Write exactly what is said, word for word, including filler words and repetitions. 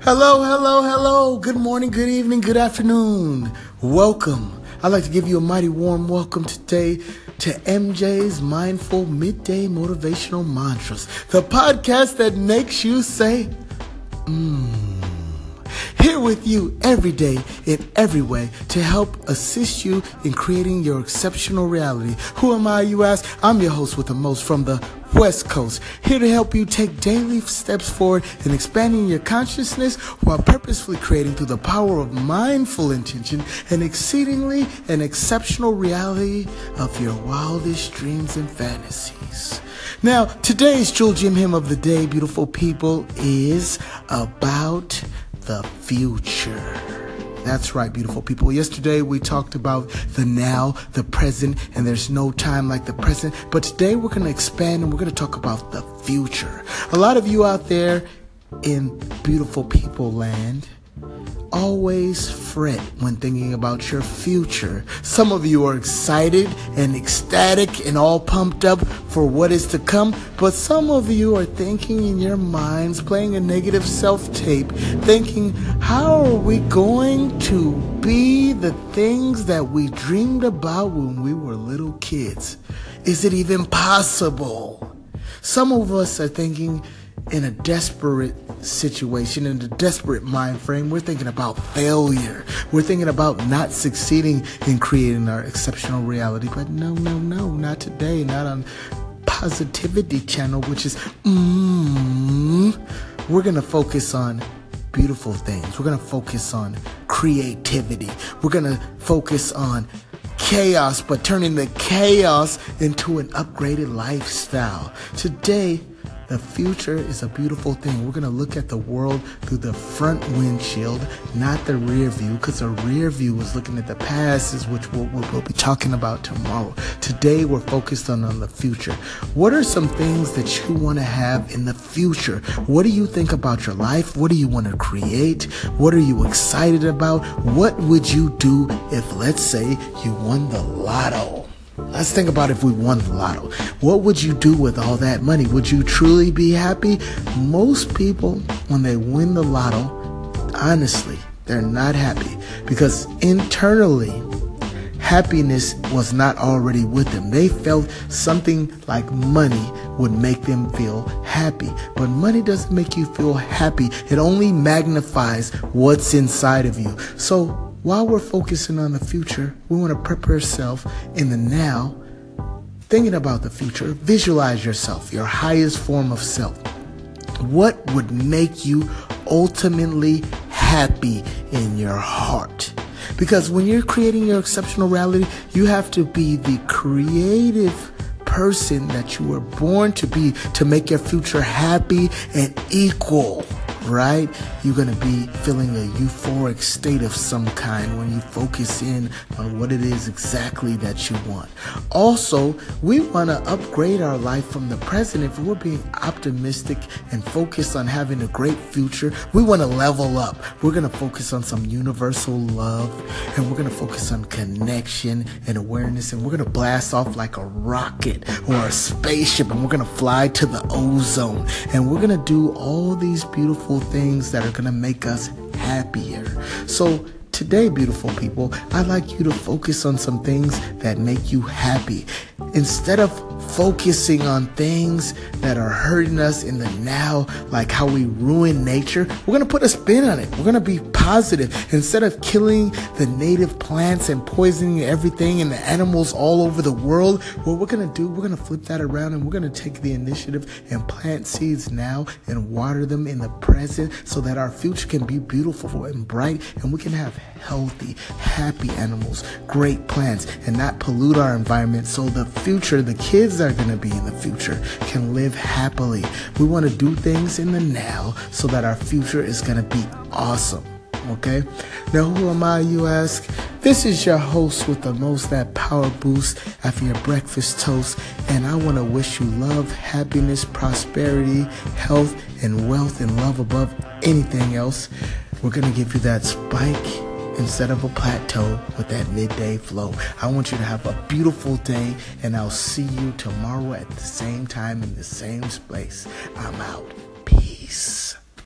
Hello, hello, hello. Good morning, good evening, good afternoon. Welcome. I'd like to give you a mighty warm welcome today to M J's Mindful Midday Motivational Mantras, the podcast that makes you say, mmm. Here with you every day in every way to help assist you in creating your exceptional reality. Who am I, you ask? I'm your host with the most from the West Coast, here to help you take daily steps forward in expanding your consciousness while purposefully creating through the power of mindful intention an exceedingly and exceptional reality of your wildest dreams and fantasies. Now, today's Jewel Gem Hymn of the Day, beautiful people, is about the future. That's right, beautiful people. Yesterday we talked about the now, the present, and there's no time like the present. But today we're going to expand and we're going to talk about the future. A lot of you out there in beautiful people land always fret when thinking about your future. Some of you are excited and ecstatic and all pumped up for what is to come, but some of you are thinking in your minds, playing a negative self-tape, thinking, how are we going to be the things that we dreamed about when we were little kids? Is it even possible? Some of us are thinking in a desperate situation, in a desperate mind frame. We're thinking about failure. We're thinking about not succeeding in creating our exceptional reality. But no, no, no, not today. Not on Positivity Channel, which is, mm, we're going to focus on beautiful things. We're going to focus on creativity. We're going to focus on chaos, but turning the chaos into an upgraded lifestyle. Today, the future is a beautiful thing. We're going to look at the world through the front windshield, not the rear view, because the rear view is looking at the past, is which we'll, we'll be talking about tomorrow. Today, we're focused on, on the future. What are some things that you want to have in the future? What do you think about your life? What do you want to create? What are you excited about? What would you do if, let's say, you won the lotto? Let's think about if we won the lotto. What would you do with all that money? Would you truly be happy? Most people, when they win the lotto, honestly, they're not happy because internally, happiness was not already with them. They felt something like money would make them feel happy. But money doesn't make you feel happy. It only magnifies what's inside of you. So while we're focusing on the future, we want to prep ourselves in the now, thinking about the future. Visualize yourself, your highest form of self. What would make you ultimately happy in your heart? Because when you're creating your exceptional reality, you have to be the creative person that you were born to be to make your future happy and equal. Right? You're going to be feeling a euphoric state of some kind when you focus in on what it is exactly that you want. Also, we want to upgrade our life from the present. If we're being optimistic and focused on having a great future, we want to level up. We're going to focus on some universal love, and we're going to focus on connection and awareness, and we're going to blast off like a rocket or a spaceship, and we're going to fly to the ozone, and we're going to do all these beautiful things that are going to make us happier. So today, beautiful people, I'd like you to focus on some things that make you happy. Instead of focusing on things that are hurting us in the now, like how we ruin nature, we're going to put a spin on it. We're going to be positive. Instead of killing the native plants and poisoning everything and the animals all over the world, what we're going to do, we're going to flip that around and we're going to take the initiative and plant seeds now and water them in the present so that our future can be beautiful and bright and we can have healthy, happy animals, great plants, and not pollute our environment so the future, the kids that are going to be in the future can live happily. We want to do things in the now so that our future is going to be awesome. Okay? Now, who am I, you ask? This is your host with the most, that power boost after your breakfast toast, and I want to wish you love, happiness, prosperity, health, and wealth, and love above anything else. We're going to give you that spike instead of a plateau with that midday flow. I want you to have a beautiful day, and I'll see you tomorrow at the same time in the same place. I'm out. Peace.